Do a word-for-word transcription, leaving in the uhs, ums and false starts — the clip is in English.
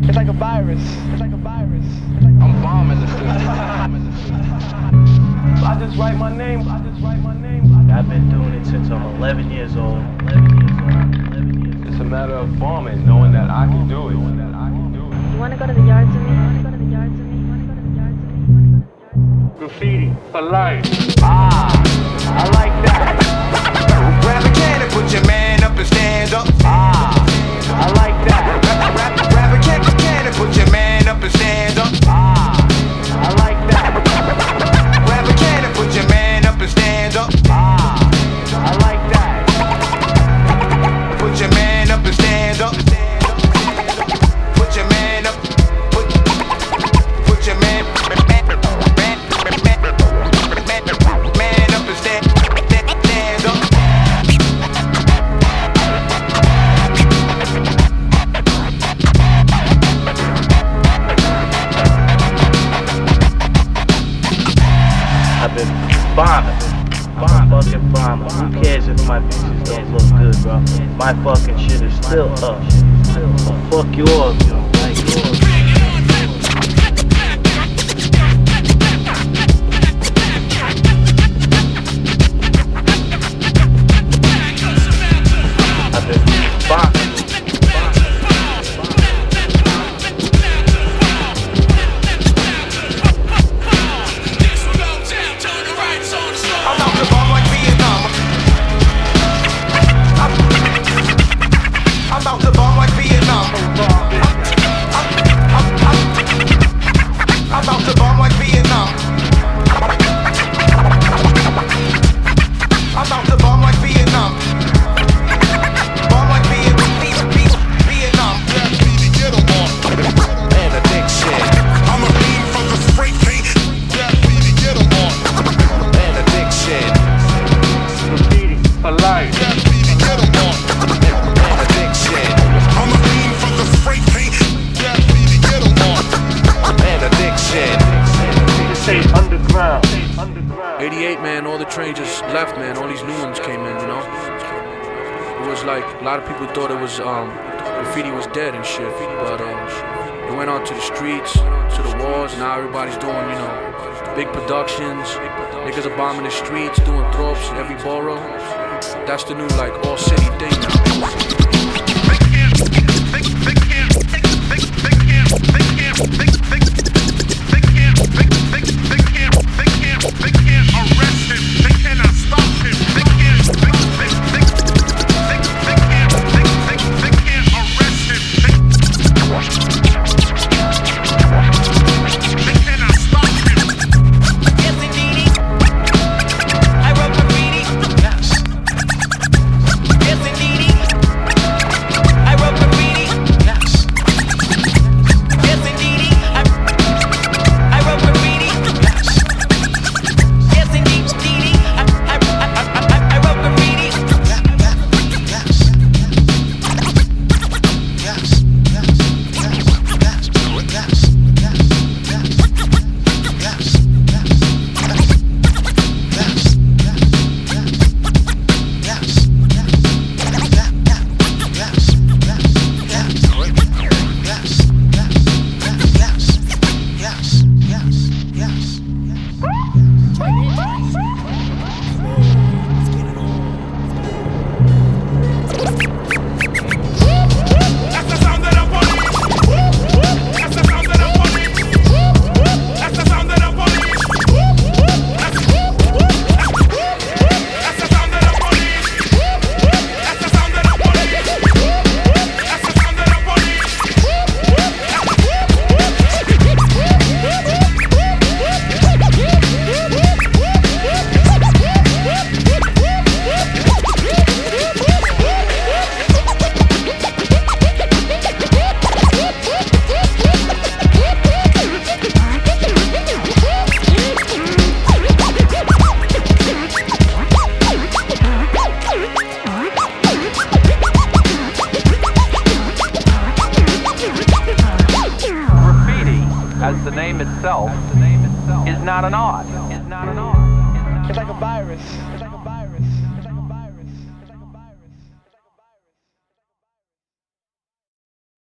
It's like a virus. It's like a virus. It's like a I'm bombing the system. I just write my name. I just write my name. I've been doing it since I'm eleven years old. eleven years old. eleven years old. It's a matter of bombing, knowing that I can do it. Knowing that I can do it. You wanna go to the yards with me? You wanna go to the yards with me? You wanna go to the yards with me? You wanna go to the yards with me? Graffiti for life. Ah, I like that. Grab a can and put your man up and stand up. Ah, I like that. Grab, grab, grab a can, can and put your man up and stand up. Ah, I like that. Grab a can and put your man up and stand up. Ah, I like that. Put your man up and stand up. Put your man up. Put, put your man, man, man, man, man, man up and stand, stand up. I've been bombing. I'm a fucking bomber. Who cares if my pictures don't look good, bro? My fucking shit is still up. Fuck yours, yo. Like yours. I've been bombing. I'm out the bomb like Vietnam. I'm, I'm out the bomb like Vietnam. I'm, I'm, I'm, I'm out the bomb like Vietnam. I'm out the bomb like Vietnam. Bomb like Vietnam. Vietnam. And addiction. I'm a fiend for the spray paint. And addiction. Graffiti for life. And addiction. I'm a fiend for the spray paint. And addiction. They say underground. Underground. eighty-eight, man, all the trains just left, man. All these new ones came in, you know? It was like, a lot of people thought it was, um, graffiti was dead and shit. But, um, it went on to the streets, to the walls. Now everybody's doing, you know, big productions. Niggas are bombing the streets, doing throps in every borough. That's the new, like, all city thing now. as the name itself, is not an art. It's not an art. It's like a virus.